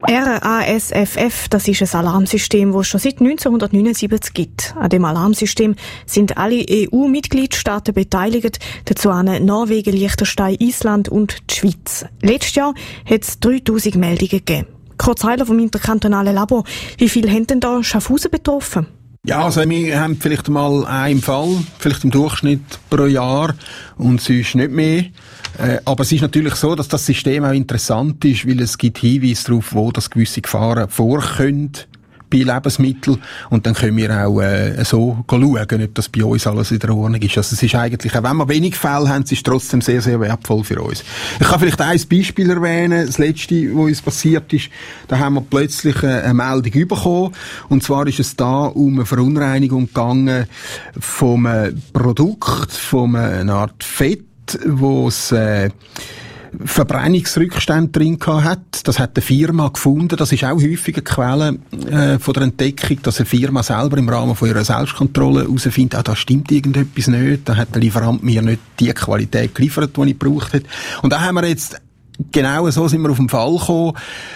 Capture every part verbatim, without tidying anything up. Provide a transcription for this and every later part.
R A S F F, das ist ein Alarmsystem, das es schon seit neunzehnhundertneunundsiebzig gibt. An dem Alarmsystem sind alle E U-Mitgliedstaaten beteiligt, dazu Norwegen, Liechtenstein, Island und die Schweiz. Letztes Jahr hat es dreitausend Meldungen gegeben. Kurt Seiler vom interkantonalen Labor, wie viele haben denn da Schaffhausen betroffen? Ja, also wir haben vielleicht mal einen Fall, vielleicht im Durchschnitt pro Jahr und sonst nicht mehr. Äh, aber es ist natürlich so, dass das System auch interessant ist, weil es gibt Hinweise darauf, wo das gewisse Gefahren vorkommen bei Lebensmitteln. Und dann können wir auch äh, so schauen, ob das bei uns alles in der Ordnung ist. Also es ist eigentlich, auch wenn wir wenig Fälle haben, es ist trotzdem sehr, sehr wertvoll für uns. Ich kann vielleicht ein Beispiel erwähnen. Das letzte, was uns passiert ist, da haben wir plötzlich eine Meldung bekommen. Und zwar ist es da um eine Verunreinigung gegangen vom Produkt, von einer Art Fett, wo es äh, Verbrennungsrückstände drin hat. Das hat eine Firma gefunden. Das ist auch häufig eine Quelle äh, von der Entdeckung, dass eine Firma selber im Rahmen von ihrer Selbstkontrolle herausfindet, ah, da stimmt irgendetwas nicht. Da hat der Lieferant mir nicht die Qualität geliefert, die ich gebraucht habe. Und da haben wir jetzt, genau so sind wir auf den Fall gekommen,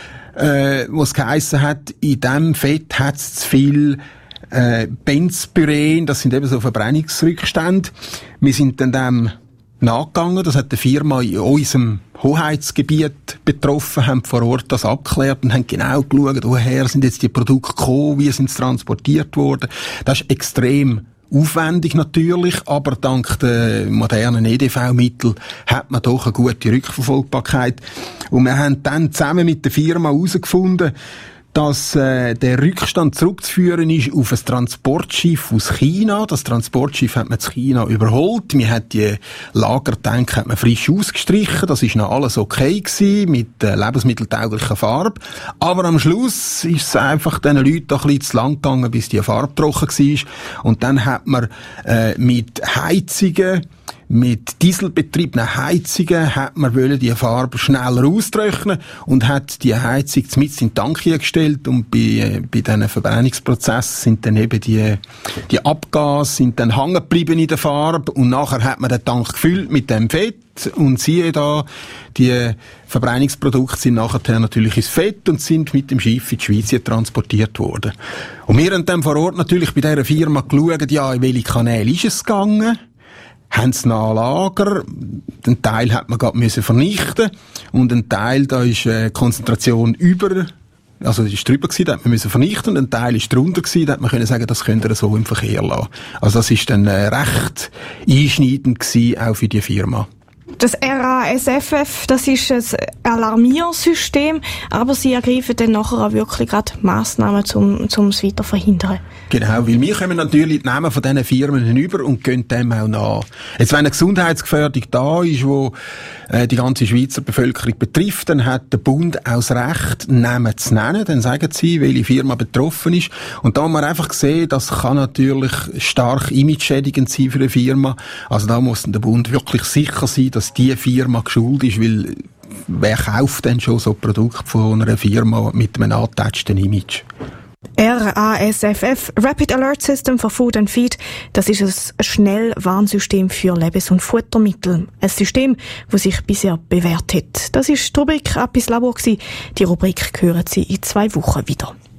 äh, wo es geheissen hat, in diesem Fett hat es zu viel äh, Benzpyren, das sind eben so Verbrennungsrückstände. Wir sind dann dem nachgegangen. Das hat die Firma in unserem Hoheitsgebiet betroffen, haben vor Ort das abgeklärt und haben genau geschaut, woher sind jetzt die Produkte gekommen, wie sind sie transportiert worden. Das ist extrem aufwendig natürlich, aber dank der modernen E D V-Mittel hat man doch eine gute Rückverfolgbarkeit. Und wir haben dann zusammen mit der Firma herausgefunden, dass äh, der Rückstand zurückzuführen ist auf ein Transportschiff aus China. Das Transportschiff hat man in China überholt. Wir hat die Lagertank hat man frisch ausgestrichen. Das ist noch alles okay gewesen, mit äh, lebensmitteltauglicher Farbe. Aber am Schluss ist es einfach den Leuten ein bisschen zu lang gegangen, bis die Farbe trocken war. Und dann hat man äh, mit Heizungen, mit dieselbetriebenen Heizungen hat man wollen die Farbe schneller austrocknen und hat die Heizung mit in den Tank gestellt und bei, bei diesen Verbrennungsprozessen sind dann eben die, die Abgase sind dann hängen geblieben in der Farbe und nachher hat man den Tank gefüllt mit dem Fett und siehe da, die Verbrennungsprodukte sind nachher natürlich ins Fett und sind mit dem Schiff in die Schweiz transportiert worden. Und wir haben dann vor Ort natürlich bei dieser Firma geschaut, ja, in welche Kanäle ist es gegangen? Haben sie noch Lager. Einen Teil hat man gerade müssen vernichten und ein Teil, da ist äh, Konzentration über, also das ist drüber gewesen, da hat man müssen vernichten und ein Teil ist drunter gewesen, da hat man können sagen, das könnt ihr so im Verkehr lassen. Also das ist dann äh, recht einschneidend gewesen, auch für die Firma. Das R A S F F, das ist ein Alarmiersystem, aber sie ergreifen dann nachher auch wirklich gerade Massnahmen, um, um es weiter zu verhindern. Genau, weil wir kommen natürlich die Namen von diesen Firmen hinüber und gehen dem auch nach. Jetzt, wenn eine Gesundheitsgefährdung da ist, die äh, die ganze Schweizer Bevölkerung betrifft, dann hat der Bund auch das Recht, Namen zu nennen. Dann sagen sie, welche Firma betroffen ist. Und da haben wir einfach gesehen, das kann natürlich stark image-schädigend sein für eine Firma. Also da muss der Bund wirklich sicher sein, dass die Firma geschult ist, weil wer kauft denn schon so ein Produkt von einer Firma mit einem angetatschten Image? R A S F F, Rapid Alert System for Food and Feed, das ist ein Schnellwarnsystem für Lebens- und Futtermittel. Ein System, das sich bisher bewährt hat. Das ist die Rubrik «Ab ins Labor» gewesen. Die Rubrik hören Sie in zwei Wochen wieder.